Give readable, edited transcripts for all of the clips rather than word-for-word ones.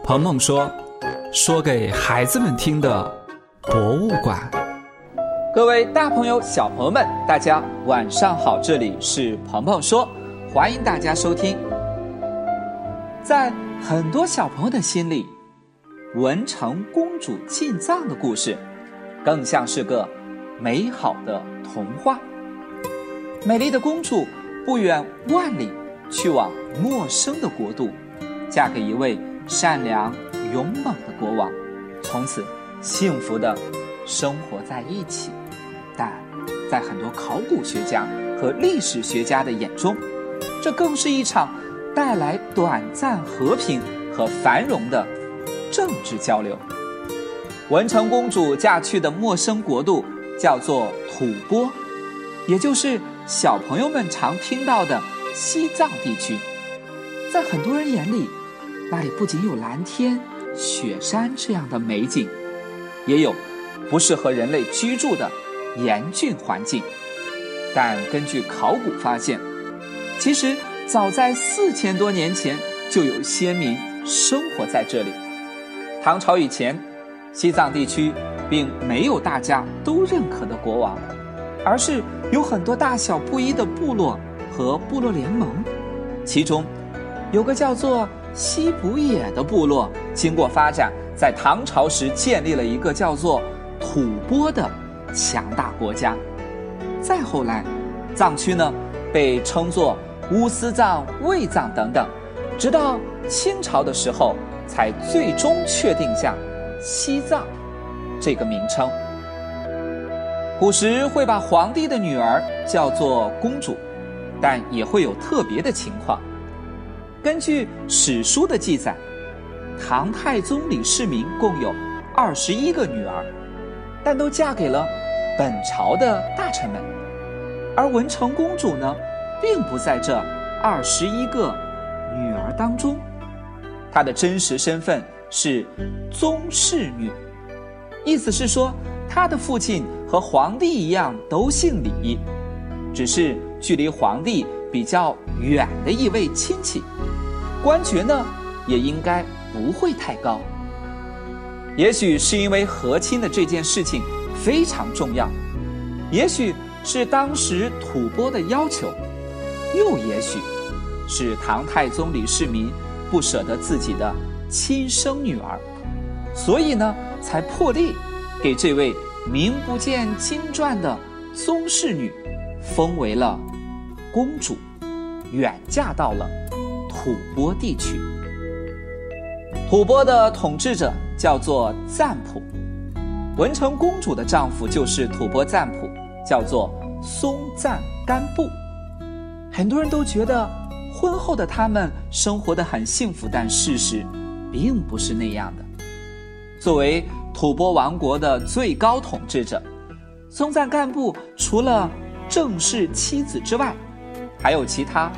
鹏鹏说给孩子们听的博物馆。 各位大朋友小朋友们，大家晚上好，这里是鹏鹏说，欢迎大家收听。在很多小朋友的心里，文成公主进藏的故事更像是个美好的童话。美丽的公主不远万里去往陌生的国度，嫁给一位善良勇猛的国王，从此幸福地生活在一起。但在很多考古学家和历史学家的眼中，这更是一场带来短暂和平和繁荣的政治交流。文成公主嫁去的陌生国度叫做吐蕃，也就是小朋友们常听到的西藏地区。在很多人眼里，那里不仅有蓝天、雪山这样的美景，也有不适合人类居住的严峻环境。但根据考古发现，其实早在4000多年前就有先民生活在这里。唐朝以前，西藏地区并没有大家都认可的国王，而是有很多大小不一的部落和部落联盟。其中有个叫做西卜也的部落，经过发展，在唐朝时建立了一个叫做吐蕃的强大国家。再后来，藏区呢被称作乌斯藏、卫藏等等，直到清朝的时候才最终确定下西藏这个名称。古时会把皇帝的女儿叫做公主，但也会有特别的情况。根据史书的记载，唐太宗李世民共有21个女儿，但都嫁给了本朝的大臣们。而文成公主呢，并不在这21个女儿当中，她的真实身份是宗室女，意思是说她的父亲和皇帝一样都姓李，只是距离皇帝比较远的一位亲戚，官爵呢也应该不会太高。也许是因为和亲的这件事情非常重要，也许是当时吐蕃的要求，又也许是唐太宗李世民不舍得自己的亲生女儿，所以呢才破例给这位名不见经传的宗室女封为了公主，远嫁到了吐蕃地区。吐蕃的统治者叫做赞普，文成公主的丈夫就是吐蕃赞普，叫做松赞干布。很多人都觉得婚后的他们生活得很幸福，但事实并不是那样的。作为吐蕃王国的最高统治者，松赞干布除了正式妻子之外，还有其他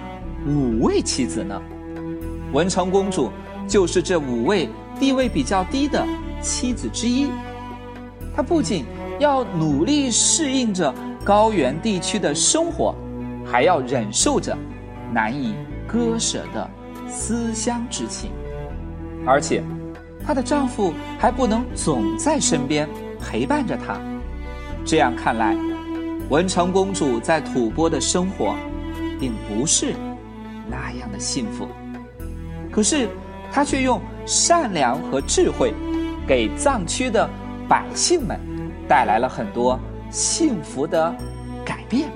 5位妻子呢。文成公主就是这5位地位比较低的妻子之一。她不仅要努力适应着高原地区的生活，还要忍受着难以割舍的思乡之情，而且她的丈夫还不能总在身边陪伴着她。这样看来，文成公主在吐蕃的生活并不是那样的幸福，可是她却用善良和智慧给藏区的百姓们带来了很多幸福的改变。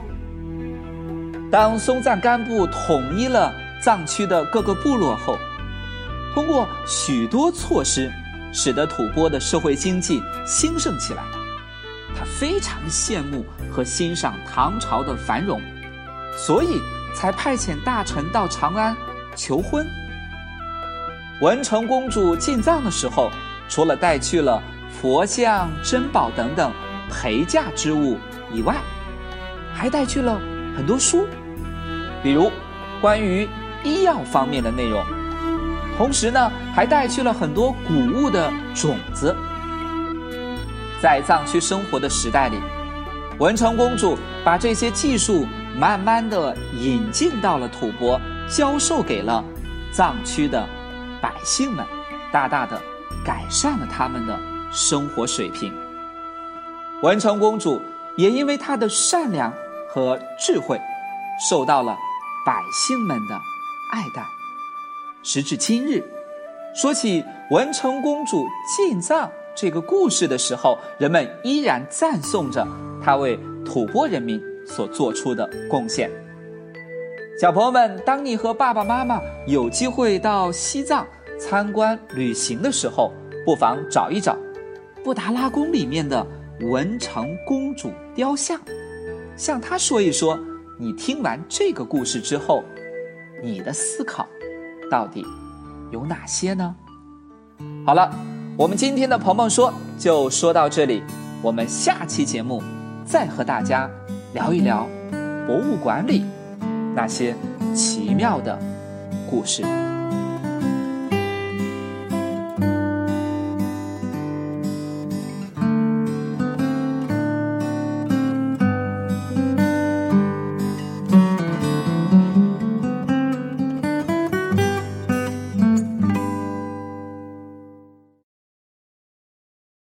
当松赞干布统一了藏区的各个部落后，通过许多措施使得吐蕃的社会经济兴盛起来。他非常羡慕和欣赏唐朝的繁荣，所以才派遣大臣到长安求婚。文成公主进藏的时候，除了带去了佛像、珍宝等等陪嫁之物以外，还带去了很多书，比如关于医药方面的内容，同时呢还带去了很多谷物的种子。在藏区生活的时代里，文成公主把这些技术慢慢地引进到了吐蕃，教授给了藏区的百姓们。 大大的改善了他们的生活水平。文成公主也因为她的善良和智慧，受到了百姓们的爱戴。时至今日，说起文成公主进藏这个故事的时候，人们依然赞颂着她为吐蕃人民所做出的贡献。小朋友们，当你和爸爸妈妈有机会到西藏参观旅行的时候，不妨找一找布达拉宫里面的文成公主雕像，向她说一说你听完这个故事之后，你的思考到底有哪些呢？好了，我们今天的鹏鹏说就说到这里，我们下期节目再和大家聊一聊博物馆里那些奇妙的故事。